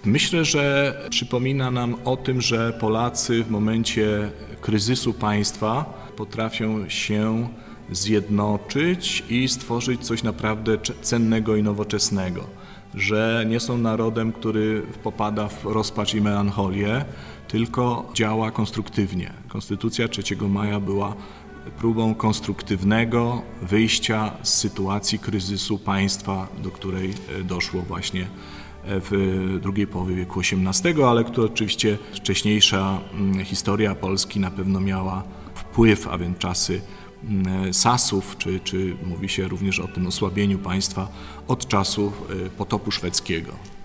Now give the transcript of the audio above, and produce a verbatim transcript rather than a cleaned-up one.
Myślę, że przypomina nam o tym, że Polacy w momencie kryzysu państwa potrafią się zjednoczyć i stworzyć coś naprawdę cennego i nowoczesnego. Że nie są narodem, który popada w rozpacz i melancholię, tylko działa konstruktywnie. Konstytucja trzeciego maja była próbą konstruktywnego wyjścia z sytuacji kryzysu państwa, do której doszło właśnie w drugiej połowie wieku osiemnastego, ale która oczywiście wcześniejsza historia Polski na pewno miała wpływ, a więc czasy Sasów, czy, czy mówi się również o tym osłabieniu państwa od czasów potopu szwedzkiego.